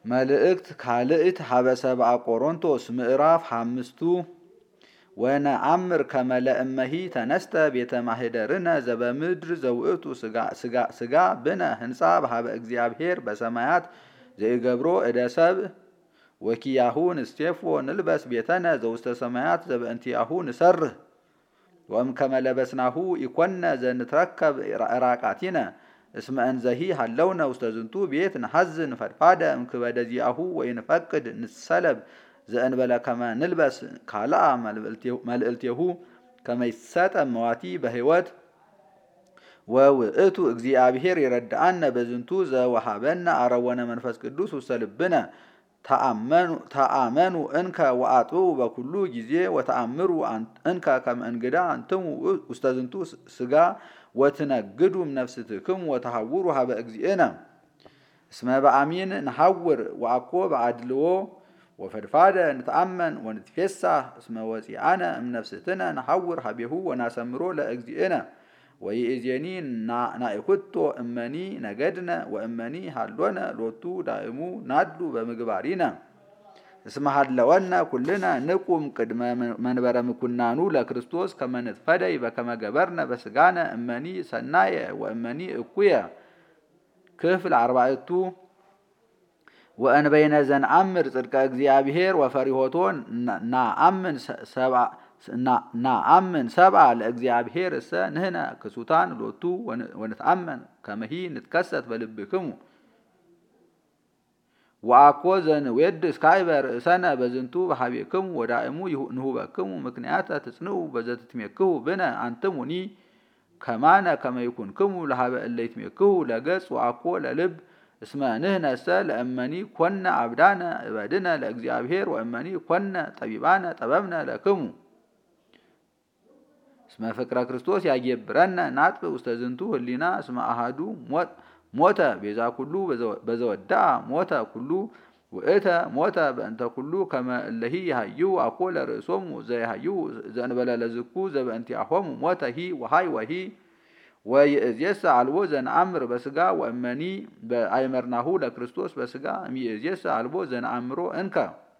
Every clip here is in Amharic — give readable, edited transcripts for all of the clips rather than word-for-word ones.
መልእክት ካልእት ሀበ ሰብአ ቆሮንቶስ ምዕራፍ 5 ወነአምር ከመ ለእመሂ ተነስተ ቤተ ማህደርነ ዘበምድር ዘውእቱ ስጋ ብነ ህንጻ በሀበ እግዚአብሔር በሰማያት ዘይገብሮ እደ ሰብእ ወኪያሁ ንስቴፎ ንልበስ ቤተነ ዘውስተ ሰማያት ዘበእንቲአሁ ንሰርህ ወእምከመ ለበስናሁ ኢኮነ ዘንትረከብ ራቃቲነ እስመ እንዘሂ ሀለውነ ውስተ ዝንቱ ቤት ነሐዝን ፈድፋደ እምክበደ ዚአሁ ወይንፈቅድ ንሰለብ ዘእንበለ ከመ ንልበስ ካልአ መልእልቴሁ ከመ ይሰጠም መዋቲ በህይወት ወውእቱ እግዚአብሔር ይረድአነ በዝንቱ ዘወሃበነ አረወነ መንፈስ ቅዱስ ውስተ ልብነ ተአመኑ እንከ ወአጥብኡ በኩሉ ጊዜ ወተአምሩ እንከ ከመ እንግዳ አንትሙ ውስተ ዝንቱ ስጋ ወትነግዱም ነፍስትክሙ ወተሐውሩ ሀበ እግዚእነ እስመ በአሚን ነሐውር ወአኮ በአድልዎ ወፈድፋደ ንተአመን ወንትፌሳህ እስመ ወፂአነ እምነፍስትነ ነሐውር ሀቤሁ ወናሰምሮ ለእግዚእነ ወይእዜኒ ናኢኩቶ እመኒ ነገድነ ወእመኒ ሃሎነ ሎቱ ዳእሙ ናድሉ በምግባሪነ እስመ ሀለወነ ኩልነ ንቁም ቅድመ መንበረ ምኩናኑ ለክርስቶስ ከመ ንትፈደይ በከመ ገበርነ በስጋነ እመኒ ሰናየ ወእመኒ እኩየ ክፍል 4 ወእንበይነ ዘንአምር ጽድቀ እግዚአብሔር ወፈሪሆቶ ናአምን ሰብአ ለእግዚአብሔር እሰ ንህነ ክሱታን ሎቱ ወንትአመን ከመሂ ንትከሰት በልብክሙ ወአኮ ዘንዌድስ ካዕበ ርእሰነ በዝንቱ በሀቤክሙ ወዳእሙ ንሁበክሙ ምክንያተ ትጽንዑ በዘትትሜክሁ ብነ አንትሙኒ ከማነ ከመ ይኩንክሙ ለሀበ እለ ይትሜክሁ ለገጽ ወአኮ ለልብ እስመ ንህነሰ ለእመኒ ኮነ አብዳነ እበድነ ለእግዚአብሔር ወእመኒ ኮነ ጠቢባነ ጠበብነ ለክሙ እስመ ፍቅረ ክርስቶስ ያጌብረነ ናጥብ ውስተ ዝንቱ ህሊና እስመ አሃዱ ሞተ ቤዛ ኩሉ በዘወዳአ ሞተ ኩሉ ውእተ ሞተ በእንተ ኩሉ ከመ እለሂ ይሃይው አኮ ለርእሶሙ ዘይሃይው ዘእንበለ ለዝኩ ዘበእንቲአሆሙ ሞተ ሂ ወሃይ ወሂ ወይእዜሰ አልቦ ዘንአምር በስጋ ወእመኒ በአይመርናሁ ለክርስቶስ በስጋ እምይእዜሰ አልቦ ዘንአምሮ እንከ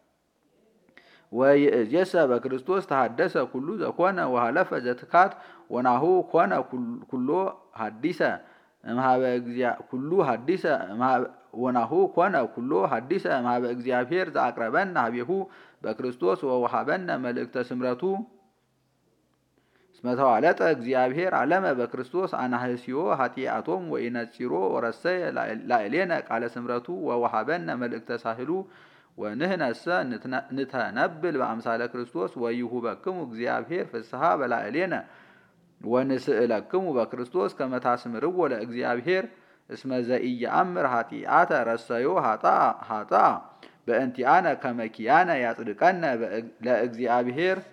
ወይእዜሰ በክርስቶስ ተሐደሰ ኩሉ ዘኮነ ወሃለፈ ዘትካት ወናሁ ኮነ ኩሎ ሐዲሰ እምሃበ ኩሉ ሐዲሰ ወናሁ ኮነ ኩሎ ሐዲሰ እምሃበ እግዚአብሔር ዘአቅረበነ ሀቤሁ በክርስቶስ ወወሃበነ መልእክተ ስምረቱ እስመ ተዋለጠ እግዚአብሔር ዓለመ በክርስቶስ አናህስዮ ኃጢአቶም ወኢነጺሮ ወረሰየ ላዕሌነ ቃለ ስምረቱ ወወሃበነ መልእክተ ሳህሉ ወንህነሰ ንተነብል በአምሳለ ክርስቶስ ወይሁበክሙ እግዚአብሔር ፍስሐ በላዕሌነ ወንስእለክሙ በክርስቶስ ከመ ታስምርዎ ለእግዚአብሔር እስመ ዘኢየአምር ኃጢአተ ረሰዮ ኃጣ በእንቲአነ ከመ ኪያነ ያጽድቀነ ለእግዚአብሔር